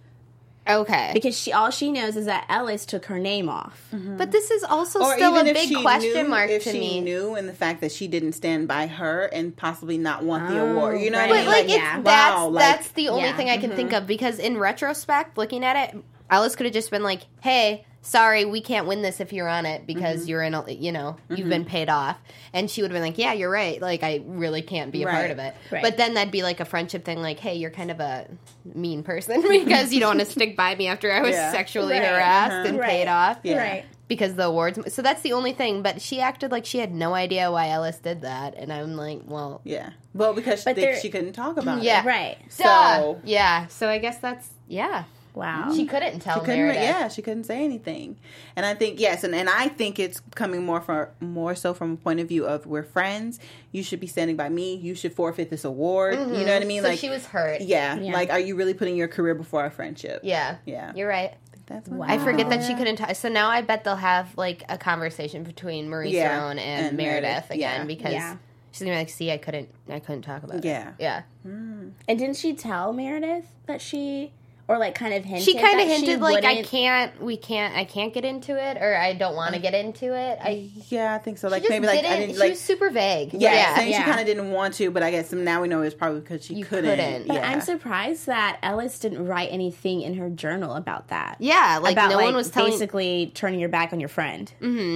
Okay, because all she knows is that Ellis took her name off. but this is also or still a even if big she question knew, mark if to she me. knew, and the fact that she didn't stand by her and possibly not want the award. You know right. what I But mean? like, yeah. it's, wow, that's the only yeah. thing I can think of, because in retrospect, looking at it, Alice could have just been like, "Hey, sorry, we can't win this if you're on it because you're in a, you've been paid off." And she would have been like, "Yeah, you're right. Like, I really can't be a part Right. of it." Right. But then that'd be like a friendship thing, like, "Hey, you're kind of a mean person because you don't want to stick by me after I was Yeah. sexually Right. harassed and Right. paid off." Yeah. Right. Because the awards. So that's the only thing. But she acted like she had no idea why Ellis did that, and I'm like, well, Yeah. Well, because But there- she couldn't talk about yeah, it. Right. So yeah. So I guess that's Wow. She couldn't tell couldn't, Meredith. yeah, she couldn't say anything. And I think yes, and I think it's coming more so from a point of view of we're friends. You should be standing by me. You should forfeit this award. You know what I mean? So like she was hurt. yeah, Yeah. like are you really putting your career before our friendship? Yeah. Yeah. You're right. That's what I forget that she couldn't talk. So now I bet they'll have like a conversation between Marie Yeah. Cerrone and And Meredith Meredith, again yeah. because Yeah. she's gonna be like, "See, I couldn't talk about it." Yeah. Yeah. And didn't she tell Meredith that she, or like kind of hinted? She kind of that hinted like, I wouldn't- can't get into it, or I don't want to get into it. Yeah, I think so. Like She just maybe like I didn't. didn't She like was super vague. yeah, saying yeah. she kind of didn't want to, but I guess now we know it's probably because she You couldn't. couldn't. But Yeah. I'm surprised that Ellis didn't write anything in her journal about that. Yeah, like about no like, one was telling. basically turning your back on your friend.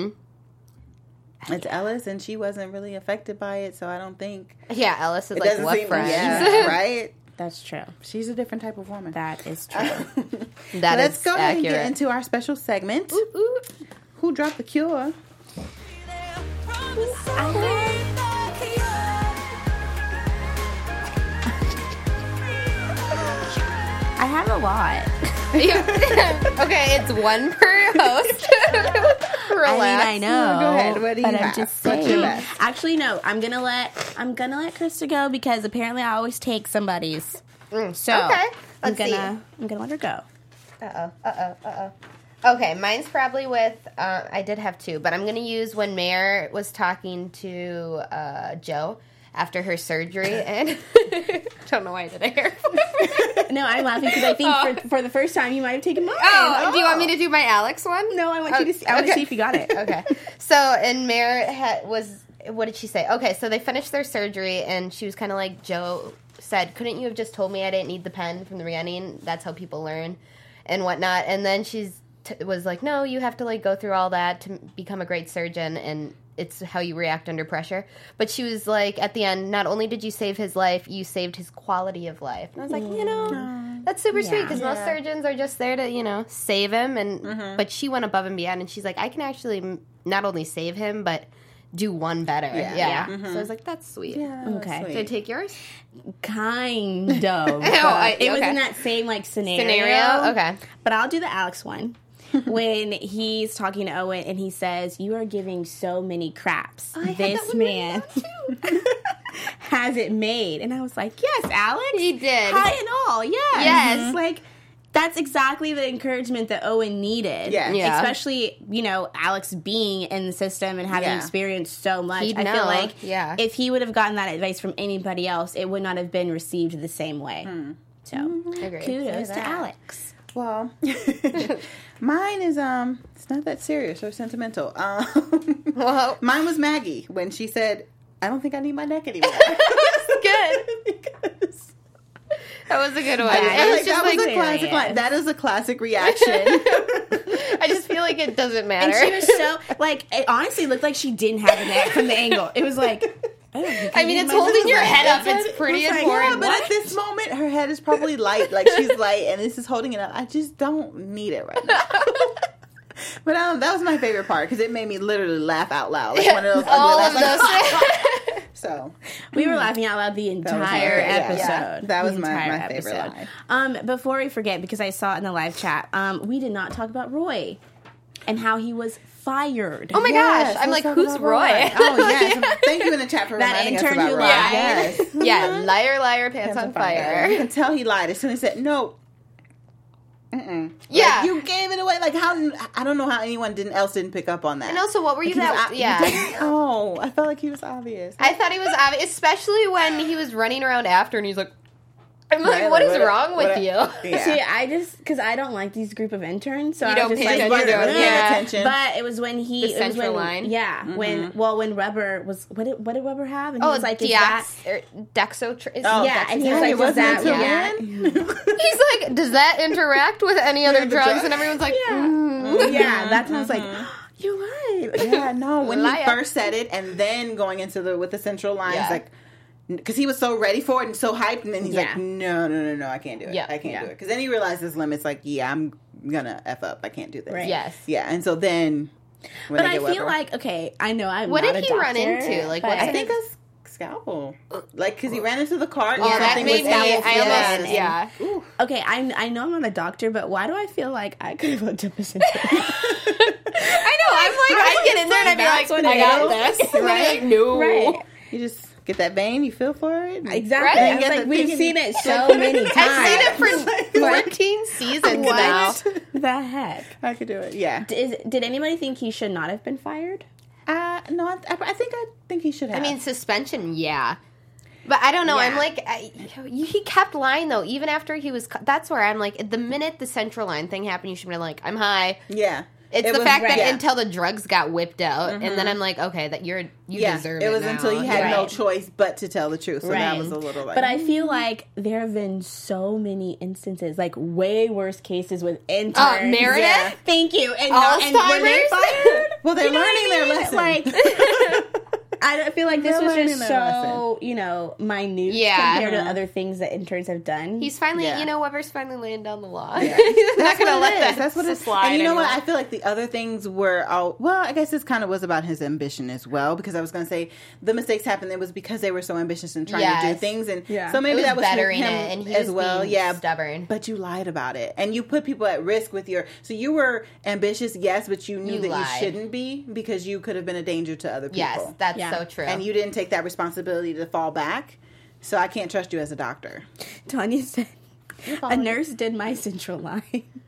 It's Ellis, and she wasn't really affected by it, so I don't think Yeah, Ellis is it like, doesn't what seem. friends? Yeah, right. That's true. She's a different type of woman. That is true. Let's go ahead and get into our special segment. Who dropped the cure? I have a lot. Okay, it's one per host. Relax. I know. Go ahead. What do you but have? I'm just What's your saying. best? Actually, no. I'm gonna let Krista go because apparently I always take somebody's. So Okay, I'm let's see. gonna let her go. Okay, mine's probably with, I did have two, but I'm going to use when Mare was talking to Joe after her surgery, and don't know why I did a hair. No, I'm laughing because I think for the first time you might have taken mine. Do you want me to do my Alex one? No, I want you to see. I want to see if you got it. Okay. So, and Mare was, what did she say? Okay, so they finished their surgery, and she was kind of like, Joe said, couldn't you have just told me I didn't need the pen from the Rhiannon? That's how people learn and whatnot. And then she's was like, no, you have to like go through all that to become a great surgeon, and it's how you react under pressure. But she was like, at the end, not only did you save his life, you saved his quality of life. And I was like, you know, that's super sweet, because most surgeons are just there to, you know, save him. And but she went above and beyond, and she's like, I can actually not only save him, but do one better. Yeah. So I was like, that's sweet. Yeah, Okay. sweet. Did I take yours? Kind of. It was okay. in that same like scenario. Okay. But I'll do the Alex one. When he's talking to Owen and he says, "You are giving so many craps. This man has it made." And I was like, "Yes, Alex, He did. high and all, yes, Yes. Like that's exactly the encouragement that Owen needed. Yeah. Especially Alex being in the system and having experienced so much. He'd I know. feel like Yeah. if he would have gotten that advice from anybody else, it would not have been received the same way. So Agreed. kudos Say to that. Alex. Well, mine is it's not that serious or sentimental. Well, Mine was Maggie when she said, "I don't think I need my neck anymore." good. Because That was a good one. I It was like, just that was like a classic line. That is a classic reaction. I just feel like it doesn't matter. And she was so like it honestly looked like she didn't have a neck from the angle. It was like I mean, it's holding your head up. It's pretty Yeah, important. but at this moment, her head is probably light. Like, she's light, and this is holding it up. I just don't need it right now. But that was my favorite part, because it made me literally laugh out loud. Like, one of those All ugly of laughs, those. like, So, we were laughing out loud the entire episode. that was The my entire favorite line. Before we forget, because I saw it in the live chat, we did not talk about Roy and how he was fired. Oh my Yes, gosh. I'm let's like, talk who's about Roy? Oh, yes. Thank you in the chat for That reminding us intern about who Roy. lied. Yes. Yeah, liar, liar, pants on fire. You can tell he lied as soon as he said, no. Mm-mm. Yeah. Like, you gave it away. Like, how? I don't know how anyone else didn't pick up on that. And also, what were you Like, he was that? ob- Yeah. you didn't? Oh, I felt like he was obvious. I thought he was obvious, especially when he was running around after, and he's like, I'm like, Right, what like, is what- wrong with what- you? Yeah. See, I just because I don't like these group of interns, so You I don't was just pay like, attention to it. Paying Yeah. attention. But it was when he The it was central when, line? Yeah, when Weber was what did Weber have? And he Oh, was like, is that Dexotr. Oh, yeah, and he was Hey, like, was wasn't that it till yeah? then? He's like, does that interact with any other the drugs? drugs? And everyone's like, Yeah, that's when I was like, you lied. Yeah, no. When Liar. he first said it, and then going into with the central lines, Yeah. like, because he was so ready for it and so hyped, and then he's Yeah. like, no, I can't do it. Yeah. I can't Yeah. do it. Because then he realized his limits. Like, yeah, I'm gonna f up. I can't do this. Right. yes. Yeah, and so then, when But I get feel Weber- like okay, I know I'm What not did a he run doctor, into? Like, but what's I in think a scalpel, like, because he ran into the cart. Oh, and that something made was me, scalpel I fed, almost, and- yeah. okay, I know I'm not a doctor, but why do I feel like I could have looked up this information? I know, I'm like, I'd get in there and I'd be like, That's what I it got is. this. And they're like, no. Right. You just get that vein, you feel for it. Exactly. Right? I was Get like, the we've thing seen and- it so many times. I've seen it for 14 seasons now. What the heck? I could do it. Yeah. Did anybody think he should not have been fired? No, I think he should have. I mean, suspension, yeah. But I don't know. Yeah. I'm like, he kept lying, though, even after he was, that's where I'm like, the minute the central line thing happened, you should be like, I'm high. yeah. It's It the was- fact that yeah. until the drugs got whipped out, and then I'm like, okay, that you deserve it. It was now. until you had no Right. choice but to tell the truth. So that Right. was a little like. But I feel like there have been so many instances, like way worse cases with interns. Meredith? Yeah. Thank you. And, Alzheimer's? and were they fired? well, they're You know what learning I their mean? lesson. Like, I feel like this They're was learning just their so, minute Yeah. compared to other things that interns have done. He's finally, Yeah. Weber's finally laying down the law. Yeah. He's not That's going to what let it is. that That's what it's slide And you know what? anymore. I feel like the other things were all, well, I guess this kind of was about his ambition as well, because I was going to say the mistakes happened. It was because they were so ambitious and trying to do Yes. things. And Yeah. so maybe It was that was bettering him it, and he as was well. being Yeah. stubborn. But you lied about it. And you put people at risk with so you were ambitious, yes, but you knew You that lied. you shouldn't be because you could have been a danger to other people. Yes, that's Yeah. so true. And you didn't take that responsibility to fall back. So I can't trust you as a doctor. Tanya said, a nurse did my central line.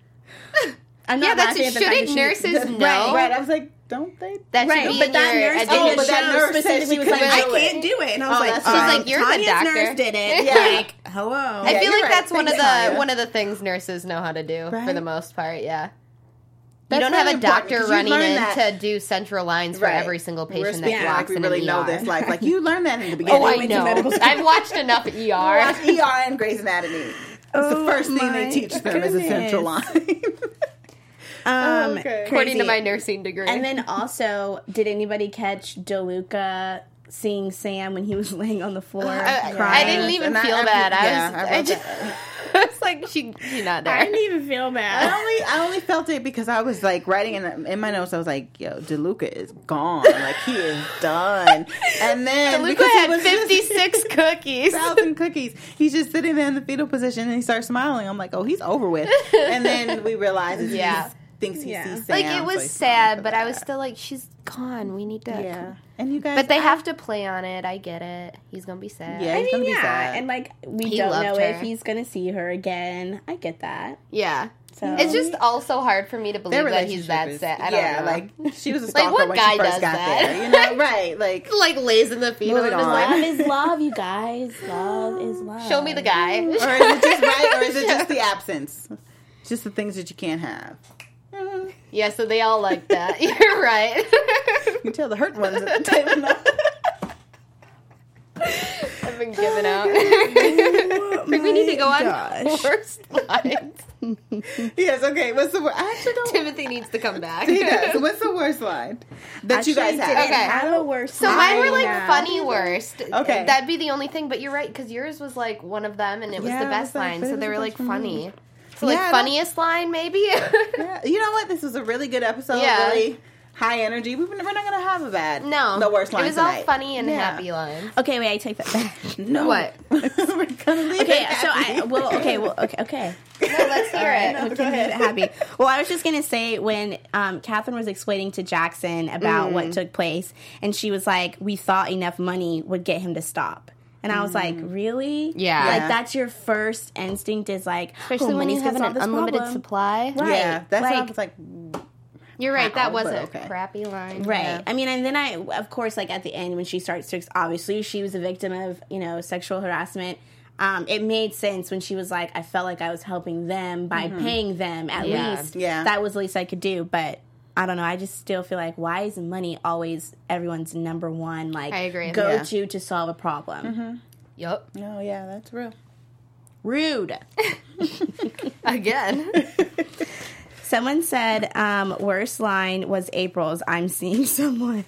I'm Yeah, not that's laughing at the fact shouldn't that she- nurses know? Right. I was like, don't they? That should Right, be but in that your nurse education. in the but that show nurse said specifically she was like, couldn't I do it. can't do it. And I was Oh, like, that's fine. She's like, you're the Tanya's doctor. nurse did it. Yeah. Like, hello. I Yeah, feel you're like right. that's one Thanks, of Tanya. one of the things nurses know how to do for Right. the most part. Yeah, That's you don't have really a important, doctor 'cause you running learn in that- to do central lines for Right. every single We're patient that speaking like walks we in really an know ER. this life. Like you learned that in the beginning. Oh, I went to know. medical school. I've watched enough ER. Watch ER and Grey's Anatomy. It's the Oh, first thing my they teach them is a central line. Okay. According to crazy. my nursing degree. And then also, did anybody catch DeLuca seeing Sam when he was laying on the floor I crying? didn't even And I- feel I- bad. yeah, I I was wrote I was like, she's not there. I didn't even feel bad. I only felt it because I was like writing in my notes. I was like, "Yo, DeLuca is gone. Like he is done." And then DeLuca because he had was just- 56 cookies. 1,000 cookies. He's just sitting there in the fetal position and he starts smiling. I'm like, "Oh, he's over with." And then we realize that Yeah. he thinks he Yeah. sees Sam. Like it so was he's sad, smiling but for I was that. still like, she's gone. We need to. Yeah. And you guys, But they have to play on it. I get it. He's gonna be sad. Yeah. I He's gonna mean, be yeah, sad. and like we He don't loved know her. if he's gonna see her again. I get that. Yeah. So It's just also hard for me to Their believe that he's that relationship is- sad. I don't yeah, know. like she was a stalker what when guy she first does got that? there. You know, right? Like, lays in the fetal Moving and is on. like, love is love, you guys. Love is love. show me the guy. or is it just right? Or is it just the absence? Just the things that you can't have. Yeah, so they all like that. You're right. You can tell the hurt ones at the table. I've been giving out. We need to go on gosh. worst lines. Yes. Okay. What's the word? I actually don't. Timothy needs to come back. He does. What's the worst line that you guys Actually, have? didn't Okay. have a worse So mine were like line. funny worst. Okay. That'd be the only thing, but you're right, because yours was like one of them and it was Yeah, the it best was like- line. but it So was they the were best like for me. funny. So Yeah, like I funniest line maybe? Yeah. You know what? This was a really good episode. Yeah. Really high energy. We're not going to have a bad. No. The worst line It was tonight. all funny and Yeah. happy lines. Okay, wait, I take that back. No. What? We're gonna leave Okay, it so happy. okay. No, let's hear it. No, Okay, go ahead. happy. Well, I was just gonna say when Catherine was explaining to Jackson about what took place, and she was like, "We thought enough money would get him to stop." And I was like, really? Yeah. Like, Yeah. that's your first instinct is like, Especially when money's you have gonna an solve this unlimited problem. supply. Right. Yeah. That's what I Like- was like. You're right, that was but a okay. crappy line. Right. Yeah. I mean, and then of course, like at the end when she starts to, obviously she was a victim of, sexual harassment. It made sense when she was like, I felt like I was helping them by paying them at Yeah. least. Yeah. That was the least I could do. But I don't know. I just still feel like, why is money always everyone's number one, like, I agree. go to solve a problem? Yup. No, yeah, that's real. Rude. Again. Someone said, worst line was April's, I'm seeing someone.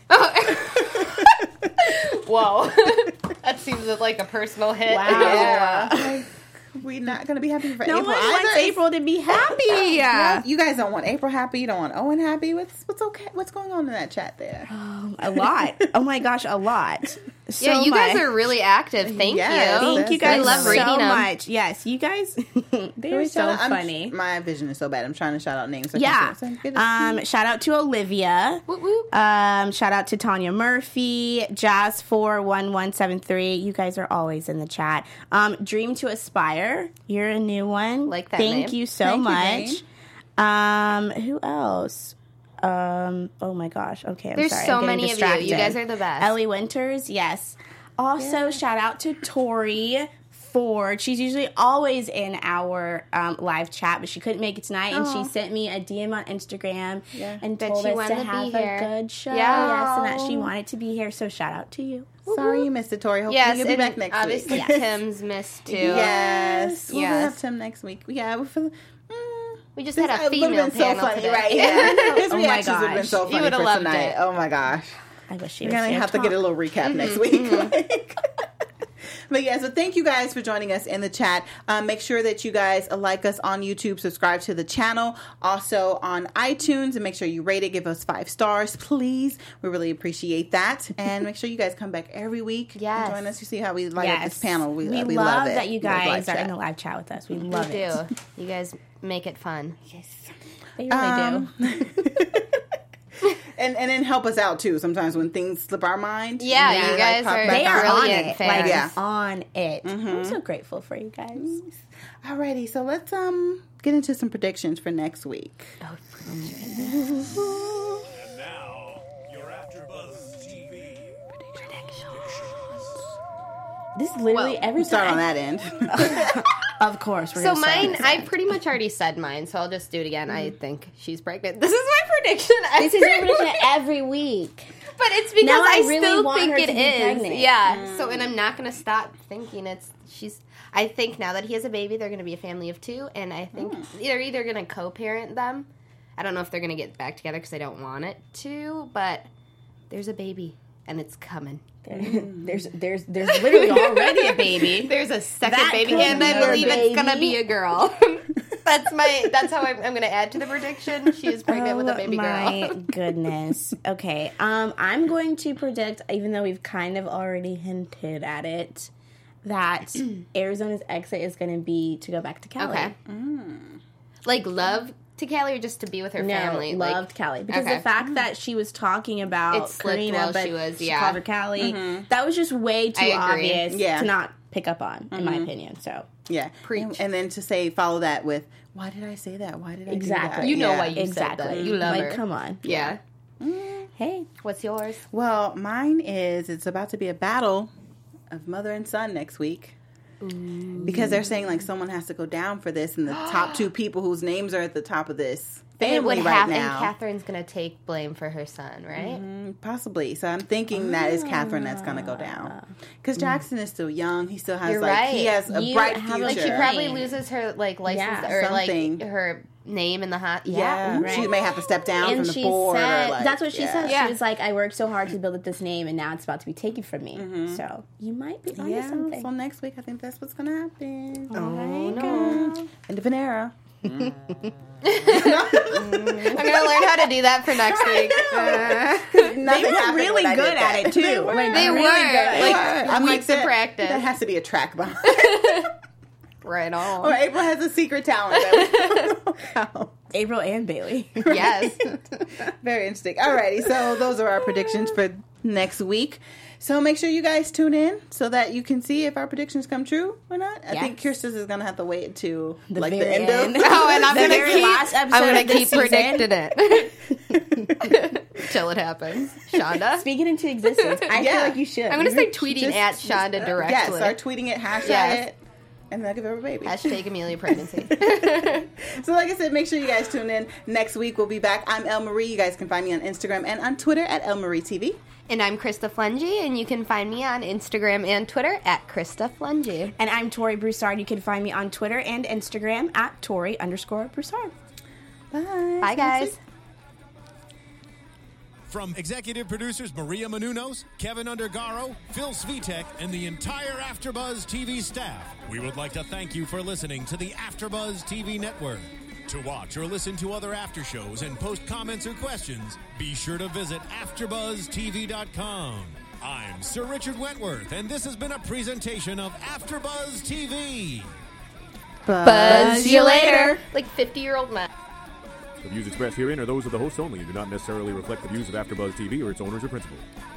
Whoa. That seems like a personal hit. Wow. Yeah. We're not going to be happy for No April one either. wants April to be happy. Yeah, you guys don't want April happy. You don't want Owen happy. What's okay? What's going on in that chat there? A lot. Oh my gosh, a lot. So Yeah, you guys much. are really active. Thank Yes, you. Thank you That's guys I love so reading them. much. Yes, you guys, they're so funny. My vision is so bad. I'm trying to shout out names. So I Yeah. can see what's good to see. Shout out to Olivia. Whoop, whoop. Shout out to Tanya Murphy, Jazz41173. You guys are always in the chat. Dream to Aspire. You're a new one. Like that Thank name. you so Thank you, much. Who else? Oh my gosh. Okay, I'm There's sorry. so I'm getting many of you. distracted. You guys are the best. Ellie Winters, yes. Also, shout out to Tori Ford. She's usually always in our live chat, but she couldn't make it tonight, and she sent me a DM on Instagram and That told she us wanted to to have be here. a good show. Yeah. Yes, and that she wanted to be here. So shout out to you. Sorry you missed it, Tori. Hopefully Yes, you'll be and back next obviously week. Tim's missed too. Yes, we'll Yes. have Tim next week. Yeah, we're feeling. We just had a It would've female been so panel funny, today. right? Yeah. His Oh my reactions would have been gosh. so You funny would've for loved tonight. it. Oh my gosh. I wish she We're was going to here have to get a little recap next week. But yeah, so thank you guys for joining us in the chat. Make sure that you guys like us on YouTube, subscribe to the channel, also on iTunes, and make sure you rate it, give us 5 stars, please. We really appreciate that. And make sure you guys come back every week and join us. You see how we light up this panel. We love it. that you guys are in the live chat with us. We love it. Do. You guys make it fun. Yes. They really do. And then help us out too. Sometimes when things slip our mind. Yeah, you guys are brilliant fans. Like, on it. I'm so grateful for you guys. Alrighty, so let's get into some predictions for next week. And now, your AfterBuzz TV This is literally every time. Start on that end. Of course. So mine, I pretty much already said mine, so I'll just do it again. I think she's pregnant. This is my prediction. This is my prediction every week. But it's because Now I really still want think her it to be is. pregnant. Yeah. So, and I'm not going to stop thinking I think now that he has a baby, they're going to be a family of 2, and I think they're either going to co-parent them. I don't know if they're going to get back together because I don't want it to, but there's a baby, and it's coming. There's literally already a baby. There's a second That baby, could and be I your believe it's gonna baby. be a girl. That's how I'm gonna add to the prediction. She is pregnant with a baby girl. My goodness. Okay. I'm going to predict, even though we've kind of already hinted at it, that Arizona's exit is going to be to go back to Cali. Okay. Like love to Cali or just to be with her family? Loved Cali. Because the fact that she was talking about It slipped Karina, while but she was, she called her Cali, that was just way too I agree. obvious to not pick up on, in my opinion. So Yeah. Preach. And then to follow that with, why did I say that? Why did I do exactly. that? You know Yeah. why you said that. You love like, her. come on. Yeah. Hey. What's yours? Well, mine is it's about to be a battle of mother and son next week. Because they're saying like someone has to go down for this, and the top 2 people whose names are at the top of this It would family right happen. now. Catherine's gonna take blame for her son, right? Possibly. So I'm thinking that is Catherine that's going to go down. Because Jackson is still young. He still has You're he right. has a You bright have, future. Like she probably loses her like license Yeah, or something. like her name in the hot. Yeah, right. she may have to step down And from the she board. said, or like, that's what she said. Yeah. She was like, I worked so hard to build up this name, and now it's about to be taken from me. So you might be onto Yeah, something. so next week I think that's what's going to happen. Oh, no. End of an era. I'm gonna learn how to do that for next week. Nothing They were happened really when I good did at that. it too. Like, They really were. good. Like, I'm weeks of practice. That has to be a track behind. Right on. Or April has a secret talent. That April and Bailey. Yes. Very interesting. Alrighty, so those are our predictions for next week. So make sure you guys tune in so that you can see if our predictions come true or not. I think Kirsten's is gonna have to wait to the very end end. of. Oh, and I'm The gonna very keep. last episode I'm gonna of this keep season. predicting it till it happens. Shonda. Speak it into existence. I feel like you should. I'm gonna start tweeting at Shonda directly. Yeah, start tweeting it, hashtag Yes. it, and then I'll give her a baby. Hashtag Amelia pregnancy. So like I said, make sure you guys tune in. Next week we'll be back. I'm Elle Marie. You guys can find me on Instagram and on Twitter at Elle Marie TV. And I'm Krista Flungy, and you can find me on Instagram and Twitter at Krista Flungy. And I'm Tori Broussard. You can find me on Twitter and Instagram at Tori_Broussard. Bye. Bye, guys. From executive producers Maria Menounos, Kevin Undergaro, Phil Svitek, and the entire AfterBuzz TV staff, we would like to thank you for listening to the AfterBuzz TV network. To watch or listen to other after shows and post comments or questions, be sure to visit AfterBuzzTV.com. I'm Sir Richard Wentworth, and this has been a presentation of AfterBuzz TV. Buzz you later. Like 50-year-old men. The views expressed herein are those of the hosts only and do not necessarily reflect the views of AfterBuzz TV or its owners or principals.